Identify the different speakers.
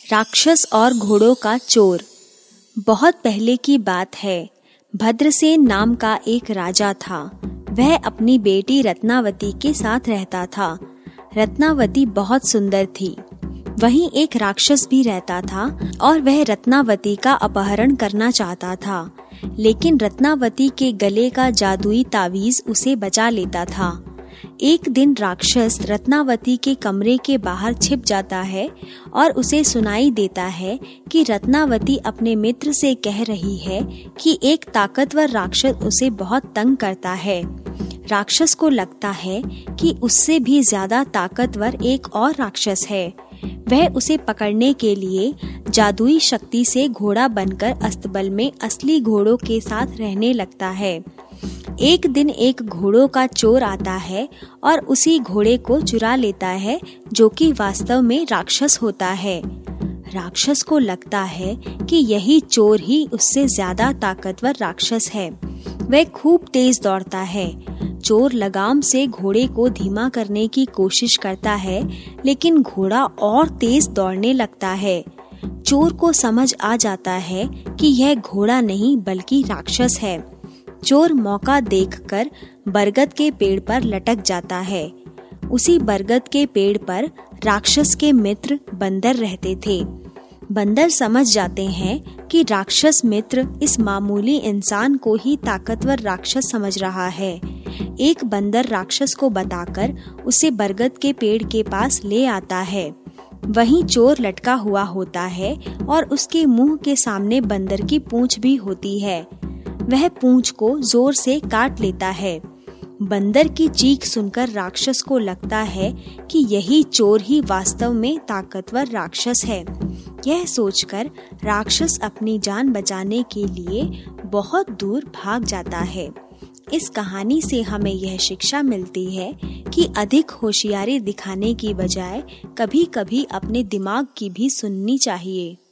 Speaker 1: राक्षस और घोड़ों का चोर। बहुत पहले की बात है। भद्रसेन नाम का एक राजा था। वह अपनी बेटी रत्नावती के साथ रहता था। रत्नावती बहुत सुंदर थी। वहीं एक राक्षस भी रहता था और वह रत्नावती का अपहरण करना चाहता था, लेकिन रत्नावती के गले का जादुई तावीज उसे बचा लेता था। एक दिन राक्षस रत्नावती के कमरे के बाहर छिप जाता है और उसे सुनाई देता है कि रत्नावती अपने मित्र से कह रही है कि एक ताकतवर राक्षस उसे बहुत तंग करता है। राक्षस को लगता है कि उससे भी ज्यादा ताकतवर एक और राक्षस है। वह उसे पकड़ने के लिए जादुई शक्ति से घोड़ा बनकर अस्तबल में असली घोड़ों के साथ रहने लगता है। एक दिन एक घोड़ों का चोर आता है और उसी घोड़े को चुरा लेता है, जो कि वास्तव में राक्षस होता है। राक्षस को लगता है कि यही चोर ही उससे ज्यादा ताकतवर राक्षस है। वह खूब तेज दौड़ता है। चोर लगाम से घोड़े को धीमा करने की कोशिश करता है, लेकिन घोड़ा और तेज दौड़ने लगता है। चोर को समझ आ जाता है कि यह घोड़ा नहीं बल्कि राक्षस है। चोर मौका देखकर बरगद के पेड़ पर लटक जाता है। उसी बरगद के पेड़ पर राक्षस के मित्र बंदर रहते थे। बंदर समझ जाते हैं कि राक्षस मित्र इस मामूली इंसान को ही ताकतवर राक्षस समझ रहा है। एक बंदर राक्षस को बताकर उसे बरगद के पेड़ के पास ले आता है। वहीं चोर लटका हुआ होता है और उसके मुंह के सामने बंदर की पूंछ भी होती है। वह पूंछ को जोर से काट लेता है। बंदर की चीख सुनकर राक्षस को लगता है कि यही चोर ही वास्तव में ताकतवर राक्षस है। यह सोचकर राक्षस अपनी जान बचाने के लिए बहुत दूर भाग जाता है। इस कहानी से हमें यह शिक्षा मिलती है कि अधिक होशियारी दिखाने की बजाय कभी-कभी अपने दिमाग की भी सुननी चाहिए।